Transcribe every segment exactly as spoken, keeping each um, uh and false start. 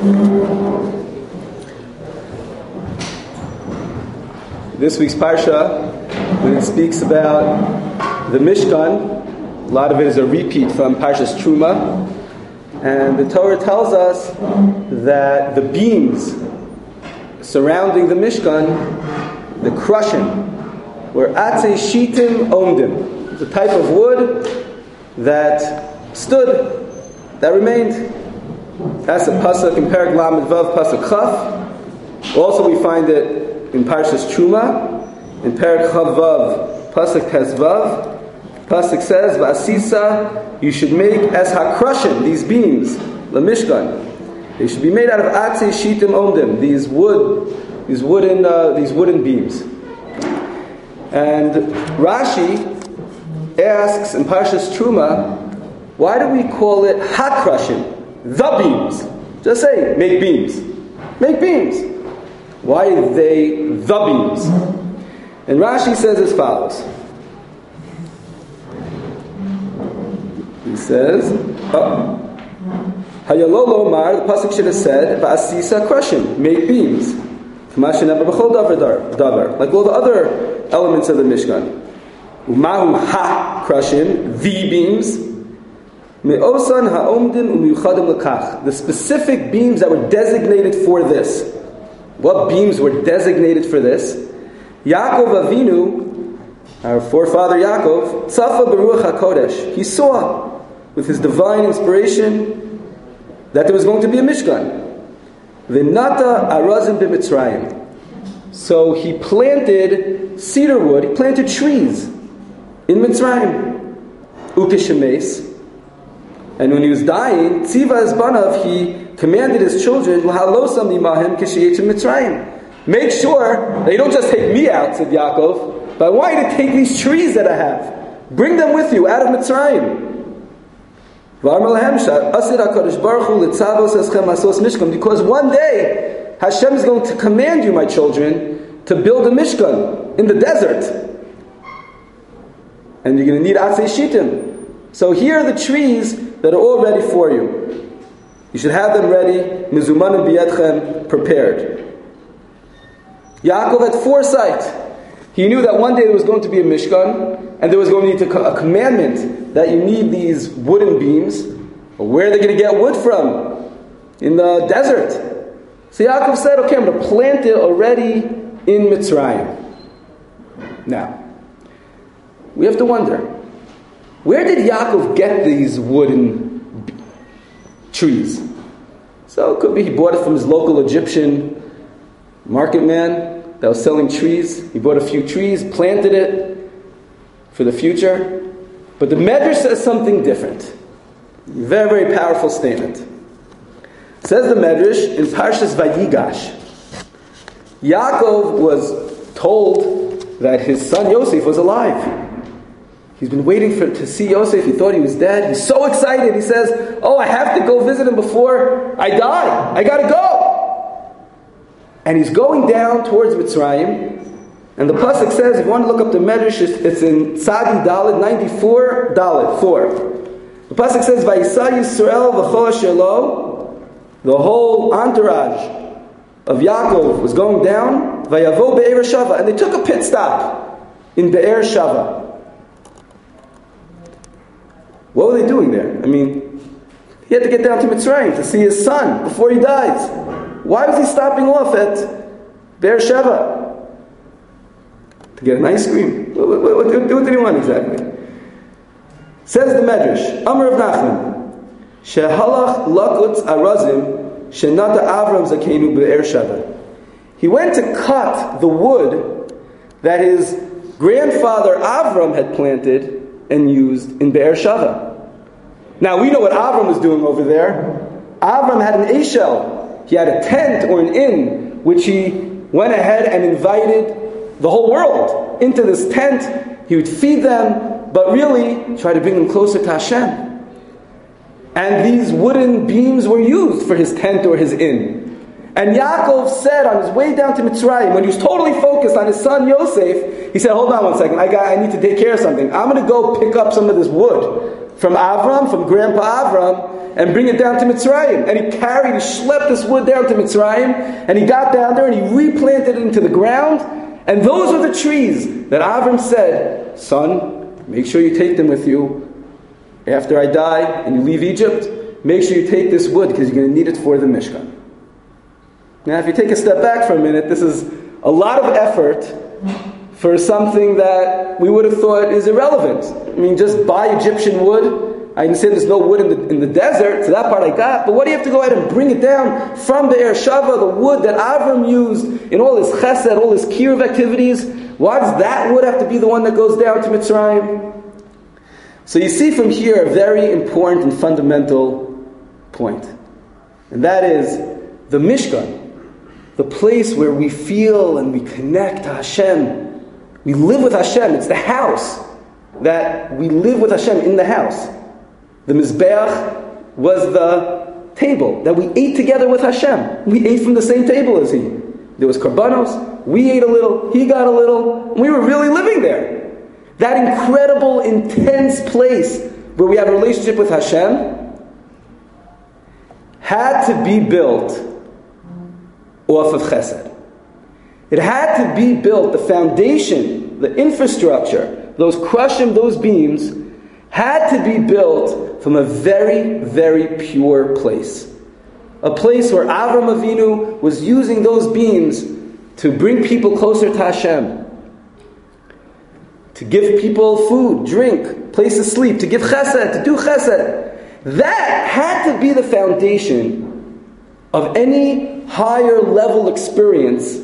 This week's Parsha, when it speaks about the Mishkan, a lot of it is a repeat from Parshas Truma, and the Torah tells us that the beams surrounding the Mishkan, the crushing, were Atzei Shitim Omdim. It's a type of wood that stood, that remained. That's a pasuk in Perek Lamed Vav, pasuk Chaf. Also, we find it in Parshas Truma, in Perek Chav Vav, pasuk Tes Vav. Pasuk says, "V'asisa, you should make as hakrushim, these beams, the Mishkan. They should be made out of Atzei Shitim Omdim, these wood, these wooden, uh, these wooden beams." And Rashi asks in Parshas Truma, why do we call it hakrushim? The beams. Just say, make beams. Make beams. Why are they the beams? And Rashi says as follows. He says, oh, Hayalolo Mar, the pasuk should have said, V'asisa krushim, make beams. Like all the other elements of the Mishkan. Umahum ha krushim, the beams. Me'osan ha'omdim u'miyuchadim l'kach. The specific beams that were designated for this. What beams were designated for this? Yaakov Avinu, our forefather Yaakov, Tzafa Beruach HaKodesh. He saw, with his divine inspiration, that there was going to be a Mishkan. V'nata arazim b'Mitzrayim. So he planted cedar wood, he planted trees in Mitzrayim. Ukeshemes. And when he was dying, Tziva Ezbanav, he commanded his children, make sure they don't just take me out, said Yaakov, but I want you to take these trees that I have. Bring them with you out of Mitzrayim. Because one day, Hashem is going to command you, my children, to build a Mishkan in the desert. And you're going to need Atzei Shitim. So here are the trees that are all ready for you. You should have them ready, mizumanim biyadchem, prepared. Yaakov had foresight. He knew that one day there was going to be a Mishkan, and there was going to be a commandment that you need these wooden beams. Where are they going to get wood from? In the desert. So Yaakov said, okay, I'm going to plant it already in Mitzrayim. Now, we have to wonder, where did Yaakov get these wooden b- trees? So it could be he bought it from his local Egyptian market man that was selling trees. He bought a few trees, planted it for the future. But the Medrash says something different. Very, very powerful statement. It says the Medrash in Parshas Vayigash, Yaakov was told that his son Yosef was alive. He's been waiting for to see Yosef. He thought he was dead. He's so excited. He says, oh, I have to go visit him before I die. I got to go. And he's going down towards Mitzrayim. And the pasuk says, if you want to look up the Medrash, it's in Tzadi Dalet, ninety-four, Dalet, four. The pasuk says, Vayisa Yisrael v'chol asher lo. The whole entourage of Yaakov was going down. Vayavo Be'er Shava. And they took a pit stop in Be'er Shava. What were they doing there? I mean, he had to get down to Mitzrayim to see his son before he dies. Why was he stopping off at Be'er Sheva? To get an ice cream? What, what, what, what did he want exactly? Says the Medrash, Amar of Nachman, Shehalach lakutz arazim shenata Avram zakenu Be'er Sheva. He went to cut the wood that his grandfather Avram had planted and used in Be'er Sheva. Now we know what Avram was doing over there. Avram had an Eshel. He had a tent or an inn, which he went ahead and invited the whole world into this tent. He would feed them, but really try to bring them closer to Hashem. And these wooden beams were used for his tent or his inn. And Yaakov said on his way down to Mitzrayim, when he was totally focused on his son Yosef, he said, hold on one second, I got, I need to take care of something. I'm going to go pick up some of this wood from Avram, from Grandpa Avram, and bring it down to Mitzrayim. And he carried, he schlepped this wood down to Mitzrayim, and he got down there and he replanted it into the ground. And those were the trees that Avram said, son, make sure you take them with you after I die and you leave Egypt. Make sure you take this wood because you're going to need it for the Mishkan. Now, if you take a step back for a minute, this is a lot of effort for something that we would have thought is irrelevant. I mean, just buy Egyptian wood. I understand there's no wood in the, in the desert, so that part I got. But what do you have to go ahead and bring it down from the Be'er Shava, the wood that Avram used in all his chesed, all his kiruv activities? Why does that wood have to be the one that goes down to Mitzrayim? So you see from here a very important and fundamental point. And that is the Mishkan, the place where we feel and we connect to Hashem. We live with Hashem. It's the house that we live with Hashem in the house. The Mizbeach was the table that we ate together with Hashem. We ate from the same table as He. There was karbanos. We ate a little. He got a little. And we were really living there. That incredible, intense place where we have a relationship with Hashem had to be built off of chesed. It had to be built, the foundation, the infrastructure, those crushim, those beams, had to be built from a very, very pure place. A place where Avram Avinu was using those beams to bring people closer to Hashem, to give people food, drink, place to sleep, to give chesed, to do chesed. That had to be the foundation of any higher level experience,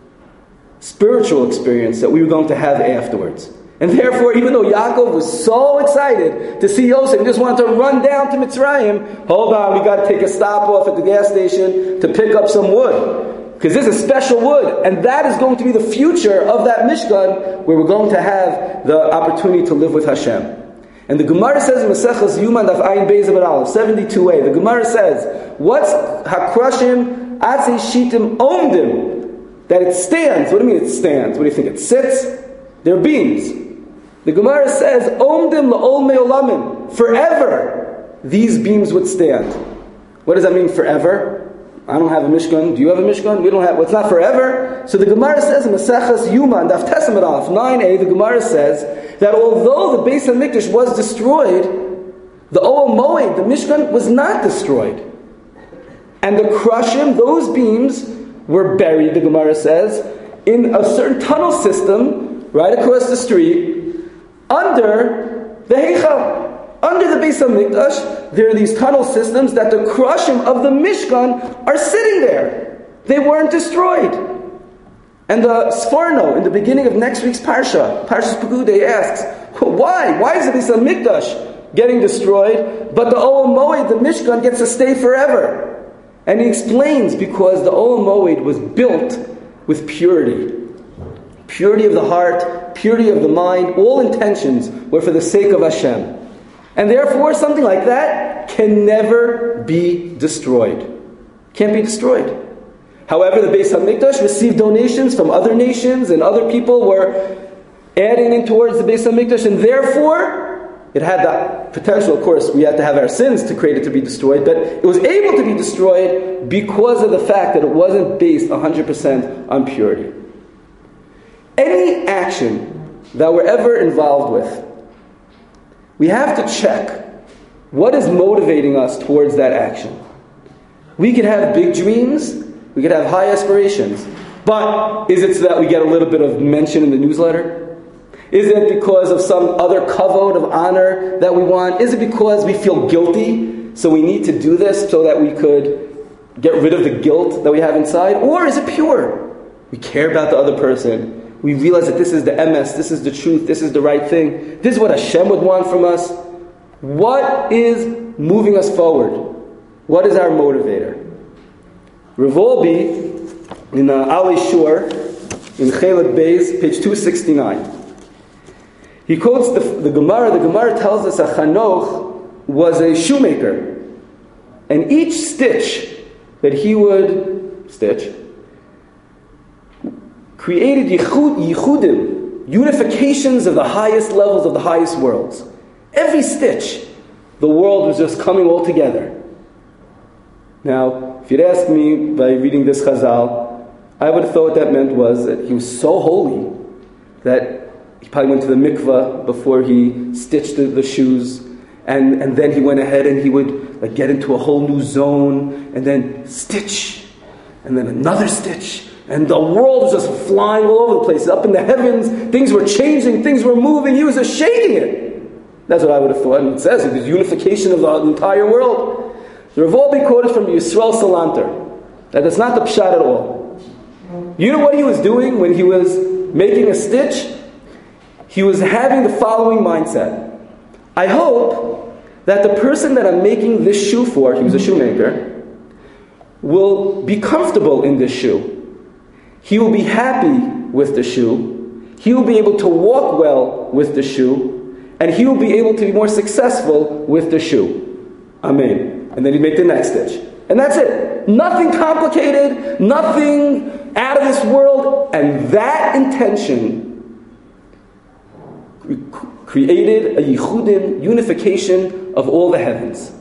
spiritual experience that we were going to have afterwards. And therefore, even though Yaakov was so excited to see Yosef, he just wanted to run down to Mitzrayim, hold on, we got to take a stop off at the gas station to pick up some wood. Because this is special wood, and that is going to be the future of that Mishkan, where we're going to have the opportunity to live with Hashem. And the Gemara says in Maseches Yuman Daf Ayin Beis Amud Aleph, seventy-two a, the Gemara says, what's Hakrashim Atzei Shitim Omdim? That it stands. What do you mean it stands? What do you think? It sits? They're beams. The Gemara says, Omdim La'ol Me'olamim. Forever, these beams would stand. What does that mean, forever? I don't have a Mishkan. Do you have a Mishkan? We don't have. Well, it's not forever. So the Gemara says in Maseches Yuman Daf Tes Amud Aleph nine a, the Gemara says that although the Beis HaMikdash was destroyed, the Ohel Moed, the Mishkan, was not destroyed. And the Krushim, those beams, were buried, the Gemara says, in a certain tunnel system right across the street under the Heichal. Under the Beis HaMikdash, there are these tunnel systems that the Krushim of the Mishkan are sitting there. They weren't destroyed. And the Sforno, in the beginning of next week's Parsha, Parshas Pekudei, asks, why? Why is the Beis HaMikdash getting destroyed, but the Ohel Moed, the Mishkan, gets to stay forever? And he explains, because the Ohel Moed was built with purity. Purity of the heart, purity of the mind, all intentions were for the sake of Hashem. And therefore, something like that can never be destroyed. Can't be destroyed. However, the Beis HaMikdash received donations from other nations, and other people were adding in towards the Beis HaMikdash, and therefore, it had the potential, of course, we had to have our sins to create it to be destroyed, but it was able to be destroyed because of the fact that it wasn't based one hundred percent on purity. Any action that we're ever involved with, we have to check what is motivating us towards that action. We could have big dreams, we could have high aspirations, but is it so that we get a little bit of mention in the newsletter? Is it because of some other kavod of honor that we want? Is it because we feel guilty, so we need to do this so that we could get rid of the guilt that we have inside? Or is it pure? We care about the other person. We realize that this is the M S, this is the truth, this is the right thing. This is what Hashem would want from us. What is moving us forward? What is our motivator? Rav Wolbe, in uh, Ali Shur, in Chelik Beis, page two sixty-nine, he quotes the, the Gemara. The Gemara tells us that Chanoch was a shoemaker. And each stitch that he would stitch created yichud, yichudim, unifications of the highest levels of the highest worlds. Every stitch the world was just coming all together. Now, if you'd asked me by reading this Chazal, I would have thought what that meant was that he was so holy that he probably went to the mikveh before he stitched the, the shoes, and, and then he went ahead and he would like, get into a whole new zone, and then stitch, and then another stitch, and the world was just flying all over the place, up in the heavens, things were changing, things were moving, he was just shaking it. That's what I would have thought, and it says it was unification of the entire world. The Rav Wolbe quoted from Yisrael Salanter that that's not the pshat at all. You know what he was doing when he was making a stitch? He was having the following mindset. I hope that the person that I'm making this shoe for, he was a shoemaker, will be comfortable in this shoe. He will be happy with the shoe. He will be able to walk well with the shoe. And he will be able to be more successful with the shoe. Amen. And then he'd make the next stitch. And that's it. Nothing complicated, nothing out of this world. And that intention created a yichudin, unification of all the heavens.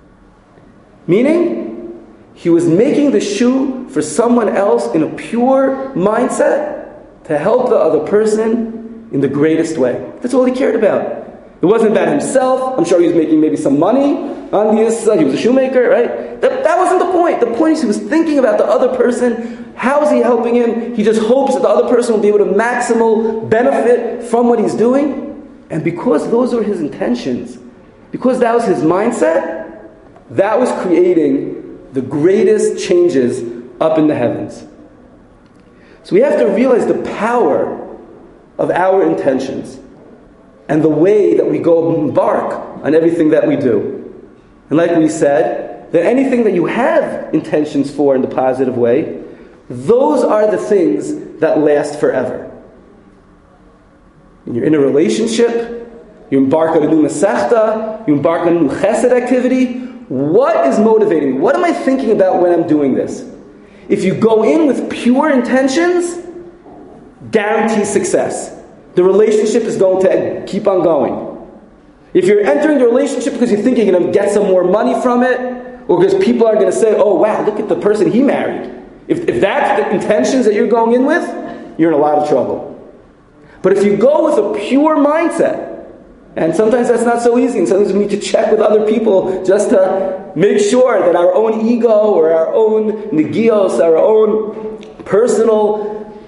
Meaning, he was making the shoe for someone else in a pure mindset to help the other person in the greatest way. That's all he cared about. It wasn't about himself. I'm sure he was making maybe some money on this. Uh, he was a shoemaker, right? That, that wasn't the point. The point is he was thinking about the other person. How is he helping him? He just hopes that the other person will be able to maximal benefit from what he's doing. And because those were his intentions, because that was his mindset, that was creating the greatest changes up in the heavens. So we have to realize the power of our intentions and the way that we go embark on everything that we do. And like we said, that anything that you have intentions for in the positive way, those are the things that last forever. When you're in a relationship, you embark on a new masechta, you embark on a new chesed activity. What is motivating me? What am I thinking about when I'm doing this? If you go in with pure intentions, guarantee success. The relationship is going to keep on going. If you're entering the relationship because you think you're going to get some more money from it, or because people are going to say, oh wow, look at the person he married. If, if that's the intentions that you're going in with, you're in a lot of trouble. But if you go with a pure mindset, and sometimes that's not so easy, and sometimes we need to check with other people just to make sure that our own ego or our own negios, our own personal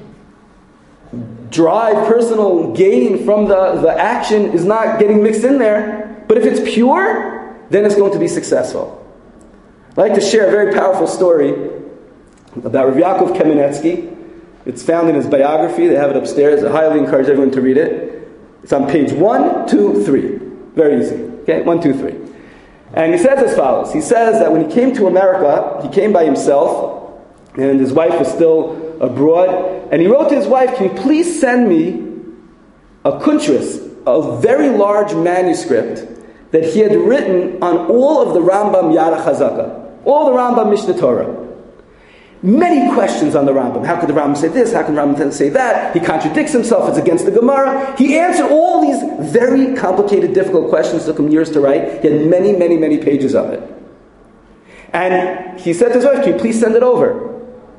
drive, personal gain from the, the action is not getting mixed in there. But if it's pure, then it's going to be successful. I'd like to share a very powerful story about Rav Yaakov Kamenetsky. It's found in his biography. They have it upstairs. I highly encourage everyone to read it. It's on page one, two, three. Very easy. Okay, one, two, three. And he says as follows. He says that when he came to America, he came by himself, and his wife was still abroad, and he wrote to his wife, can you please send me a kuntris, a very large manuscript that he had written on all of the Rambam Yad HaChazaka, all the Rambam Mishneh Torah. Many questions on the Rambam. How could the Rambam say this? How can the Rambam say that? He contradicts himself. It's against the Gemara. He answered all these very complicated, difficult questions. It took him years to write. He had many, many, many pages of it. And he said to his wife, can you please send it over?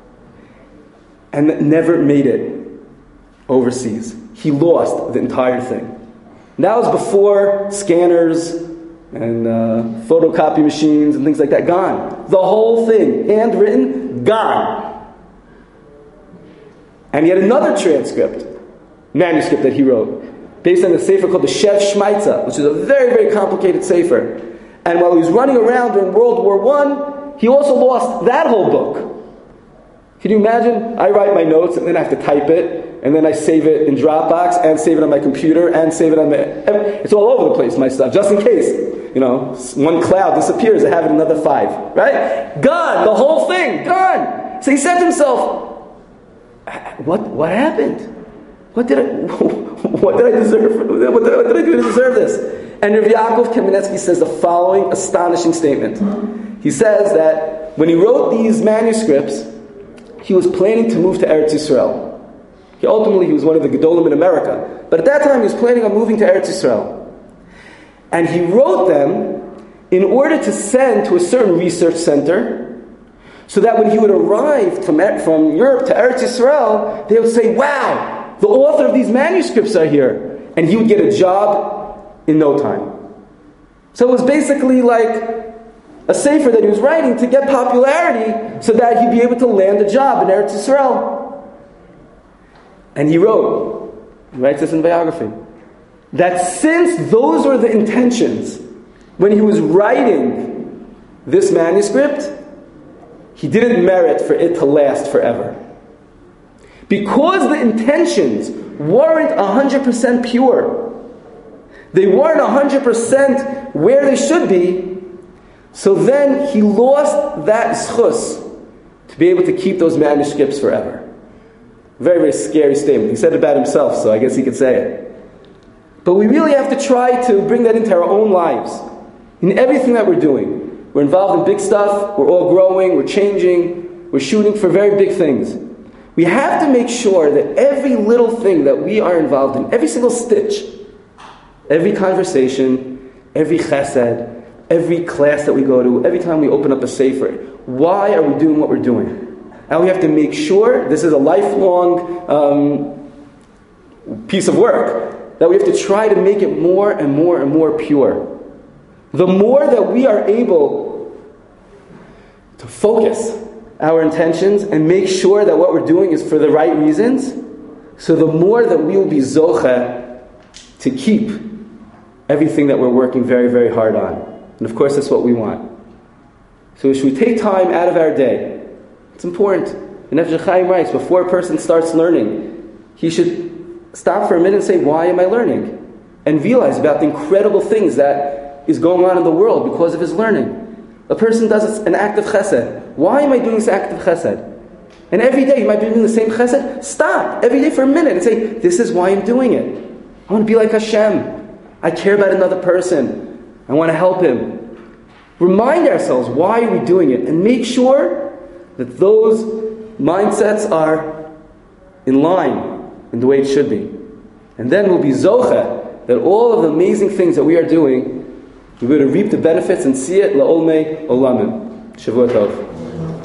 And never made it overseas. He lost the entire thing. And that was before scanners and uh, photocopy machines and things like that. Gone. The whole thing, handwritten, gone. And he had another transcript, manuscript that he wrote, based on a sefer called the Shev Shmaitza, which is a very, very complicated sefer. And while he was running around during World War One, he also lost that whole book. Can you imagine? I write my notes and then I have to type it, and then I save it in Dropbox and save it on my computer and save it on my... It's all over the place, my stuff, just in case. You know, one cloud disappears, I have it another five. Right? Gone! The whole thing! Gone! So he said to himself, what what happened? What did I what did I deserve? What did I, what did I do to deserve this? And Rav Yaakov Kamenetsky says the following astonishing statement. He says that when he wrote these manuscripts, he was planning to move to Eretz Yisrael. He ultimately, he was one of the Gedolim in America. But at that time, he was planning on moving to Eretz Yisrael. And he wrote them in order to send to a certain research center, so that when he would arrive from, from Europe to Eretz Yisrael, they would say, wow, the author of these manuscripts are here. And he would get a job in no time. So it was basically like a sefer that he was writing to get popularity so that he'd be able to land a job in Eretz Yisrael. And he wrote, he writes this in biography, that since those were the intentions when he was writing this manuscript, he didn't merit for it to last forever. Because the intentions weren't one hundred percent pure, they weren't one hundred percent where they should be, so then he lost that zchus to be able to keep those manuscripts forever. Very, very scary statement. He said it about himself, so I guess he could say it. But we really have to try to bring that into our own lives. In everything that we're doing. We're involved in big stuff, we're all growing, we're changing, we're shooting for very big things. We have to make sure that every little thing that we are involved in, every single stitch, every conversation, every chesed, every class that we go to, every time we open up a sefer, why are we doing what we're doing? And we have to make sure, this is a lifelong um, piece of work, that we have to try to make it more and more and more pure. The more that we are able to focus our intentions and make sure that what we're doing is for the right reasons, so the more that we will be zocheh to keep everything that we're working very, very hard on. And of course, that's what we want. So should we take time out of our day? It's important. And Nefesh Chaim writes, before a person starts learning, he should stop for a minute and say, why am I learning? And realize about the incredible things that is going on in the world because of his learning. A person does an act of chesed. Why am I doing this act of chesed? And every day you might be doing the same chesed. Stop every day for a minute and say, this is why I'm doing it. I want to be like Hashem. I care about another person. I want to help him. Remind ourselves, why are we doing it? And make sure that those mindsets are in line in the way it should be. And then we'll be zocheh that all of the amazing things that we are doing, we're going to reap the benefits and see it la'olmei olamim. Shavua tov.